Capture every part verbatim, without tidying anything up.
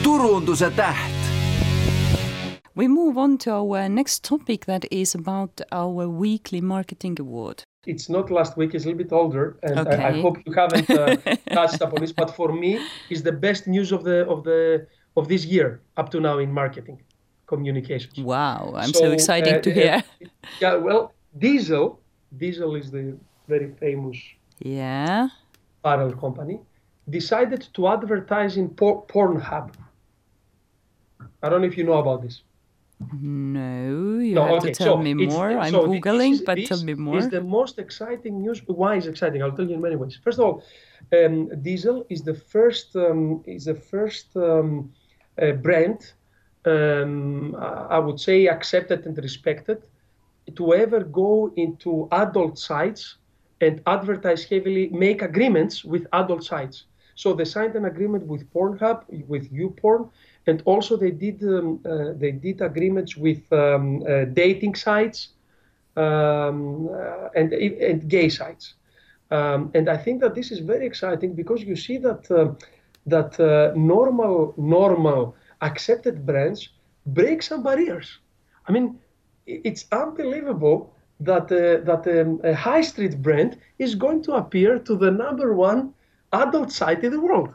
turunduse täht. We move on to our next topic that is about our weekly marketing award. It's not last week, it's a little bit older, and Okay. I, I hope you haven't uh, touched upon this. But for me, it's the best news of the of the of this year up to now in marketing communications. Wow, I'm so, so excited uh, to hear. Uh, yeah, well, Diesel, Diesel is the very famous yeah apparel company, decided to advertise in por- Pornhub. I don't know if you know about this. No, you no, have okay. to tell so me more. I'm so Googling, is, but tell me more. This is the most exciting news. Why is exciting? I'll tell you in many ways. First of all, um, Diesel is the first um, is the first um, uh, brand, um, I would say, accepted and respected to ever go into adult sites and advertise heavily, make agreements with adult sites. So they signed an agreement with Pornhub, with YouPorn, and also they did um, uh, they did agreements with um, uh, dating sites um, uh, and and gay sites. Um, and I think that this is very exciting because you see that uh, that uh, normal normal accepted brands break some barriers. I mean, it's unbelievable that uh, that um, a high street brand is going to appear to the number one adult site in the world.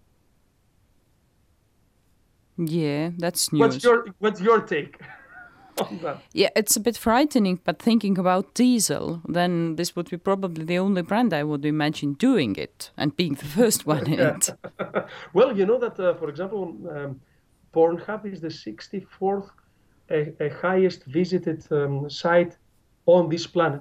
Yeah, that's news. What's your What's your take on that? Yeah, it's a bit frightening, but thinking about Diesel, then this would be probably the only brand I would imagine doing it and being the first one in it. Well, you know that, uh, for example, um, Pornhub is the sixty-fourth a, a highest visited um, site on this planet.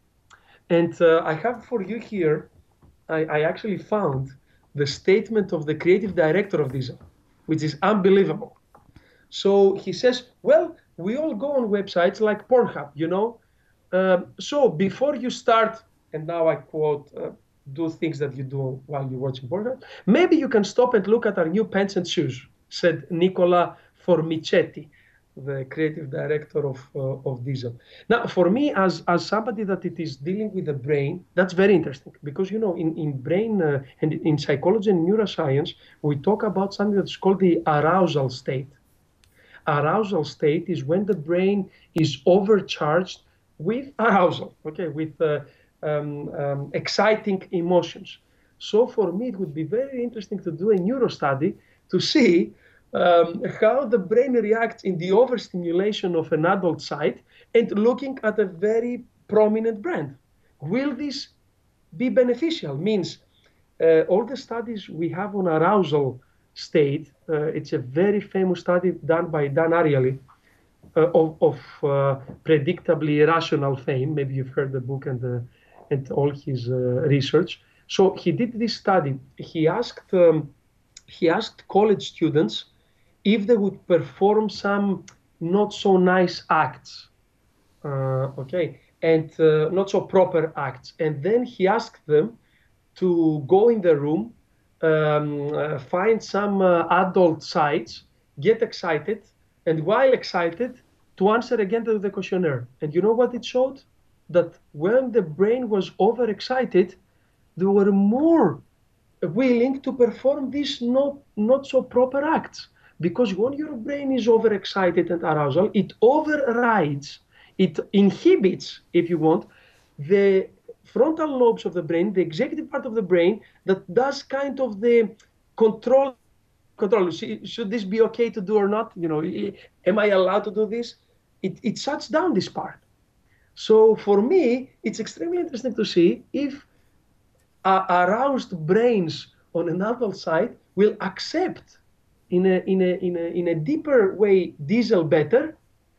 And uh, I have for you here, I, I actually found the statement of the creative director of Diesel, which is unbelievable. So he says, well, we all go on websites like Pornhub, you know. Um, so before you start, and now I quote, uh, do things that you do while you're watching Pornhub, maybe you can stop and look at our new pants and shoes, said Nicola Formicetti, the creative director of uh, of Diesel. Now, for me, as as somebody that it is dealing with the brain, that's very interesting because, you know, in, in brain uh, and in psychology and neuroscience, we talk about something that's called the arousal state. Arousal state is when the brain is overcharged with arousal, okay, with uh, um, um, exciting emotions. So for me, it would be very interesting to do a neuro study to see Um, how the brain reacts in the overstimulation of an adult site and looking at a very prominent brand. Will this be beneficial? Means uh, all the studies we have on arousal state, uh, it's a very famous study done by Dan Ariely uh, of, of uh, Predictably Irrational fame. Maybe you've heard the book and, the, and all his uh, research. So he did this study. He asked, um, he asked college students if they would perform some not so nice acts, uh, okay, and uh, not so proper acts. And then he asked them to go in the room, um, uh, find some uh, adult sites, get excited, and while excited, to answer again to the questionnaire. And you know what it showed? That when the brain was overexcited, they were more willing to perform these not, not so proper acts. Because when your brain is overexcited and arousal, it overrides, it inhibits, if you want, the frontal lobes of the brain, the executive part of the brain that does kind of the control. Control. Should this be okay to do or not? You know, am I allowed to do this? It, it shuts down this part. So for me, it's extremely interesting to see if uh, aroused brains on an adult side will accept in a, in a, in a, in a deeper way Diesel better,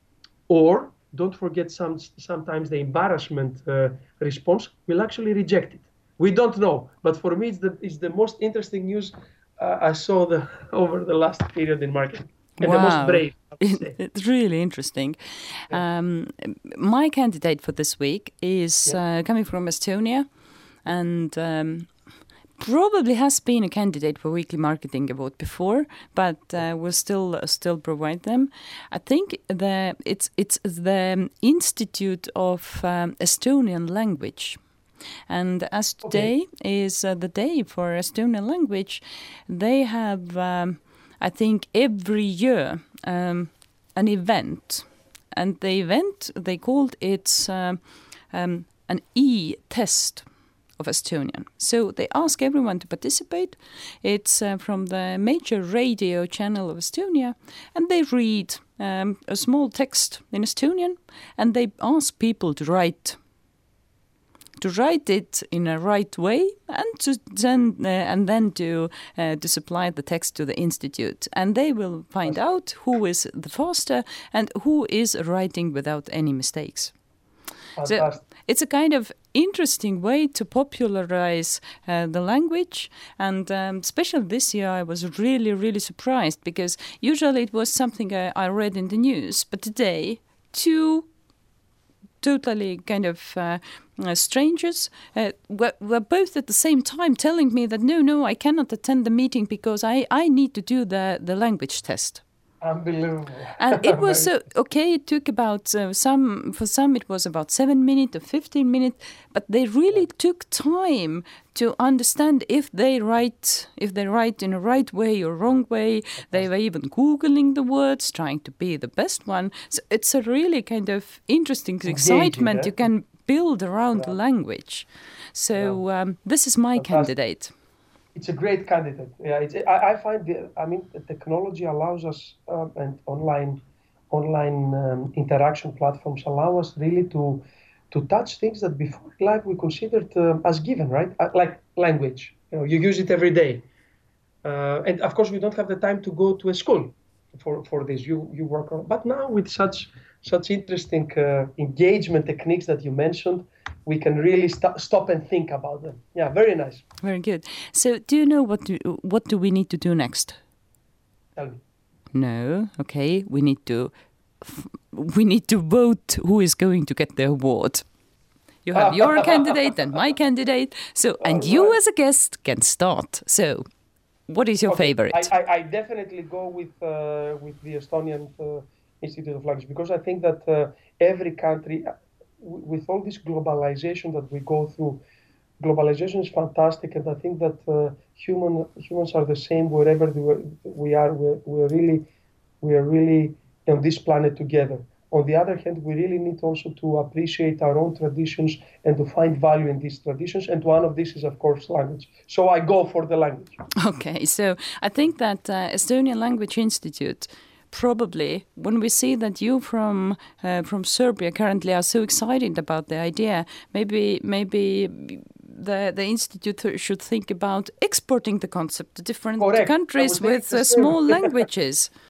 or don't forget some, sometimes the embarrassment uh, response will actually reject it. We don't know, but for me it's the, it's the most interesting news uh, I saw the, over the last period in marketing. And wow. the most brave, I would say. It's really interesting. Yeah. Um, my candidate for this week is yeah. uh, coming from Estonia, and um, probably has been a candidate for Weekly Marketing Award before, but uh, we'll still uh, still provide them. I think the it's it's the Institute of um, Estonian Language. And as today okay. is uh, the day for Estonian language, they have um, I think, every year um, an event. And the event, they called it um, um, an e-test of Estonian. So they ask everyone to participate. It's uh, from the major radio channel of Estonia, and they read um, a small text in Estonian, and they ask people to write to write it in a right way, and to then uh, and then to uh, to supply the text to the institute, and they will find out who is the faster and who is writing without any mistakes. So it's a kind of interesting way to popularize uh, the language, and um, especially this year I was really, really surprised, because usually it was something I, I read in the news, but today two totally kind of uh, uh, strangers uh, were, were both at the same time telling me that no, no, I cannot attend the meeting because I, I need to do the, the language test. Unbelievable. And it was so okay. It took about uh, some for some it was about seven minutes or fifteen minutes, but they really took time to understand if they write if they write in a right way or wrong way. They were even googling the words, trying to be the best one. So it's a really kind of interesting Engaging, excitement eh? you can build around Yeah. the language. So um, this is my Fantastic. candidate. It's a great candidate. Yeah, it's, I, I find the, I mean, the technology allows us, um, and online, online um, interaction platforms allow us really to, to touch things that before life we considered um, as given, right? Uh, Like language, you know, you use it every day, uh, and of course we don't have the time to go to a school for for this. You you work on, but now with such such interesting uh, engagement techniques that you mentioned, we can really st- stop and think about them. Yeah, very nice. Very good. So do you know what do, what do we need to do next? Tell me. No. Okay. We need to we need to vote who is going to get the award. You have your candidate and my candidate. So and you right. as a guest can start. So what is your Okay, favorite? I, I, I definitely go with uh, with the Estonian uh, Institute of Language, because I think that uh, every country, uh, w- with all this globalization that we go through, globalization is fantastic, and I think that uh, human humans are the same wherever they were, we are. We're, we're really we are really on this planet together. On the other hand, we really need also to appreciate our own traditions and to find value in these traditions. And one of these is, of course, language. So I go for the language. Okay, so I think that uh, Estonian Language Institute, probably when we see that you from uh, from Serbia currently are so excited about the idea, maybe maybe the the institute should think about exporting the concept to different Correct. I countries was thinking with the uh, same. small languages.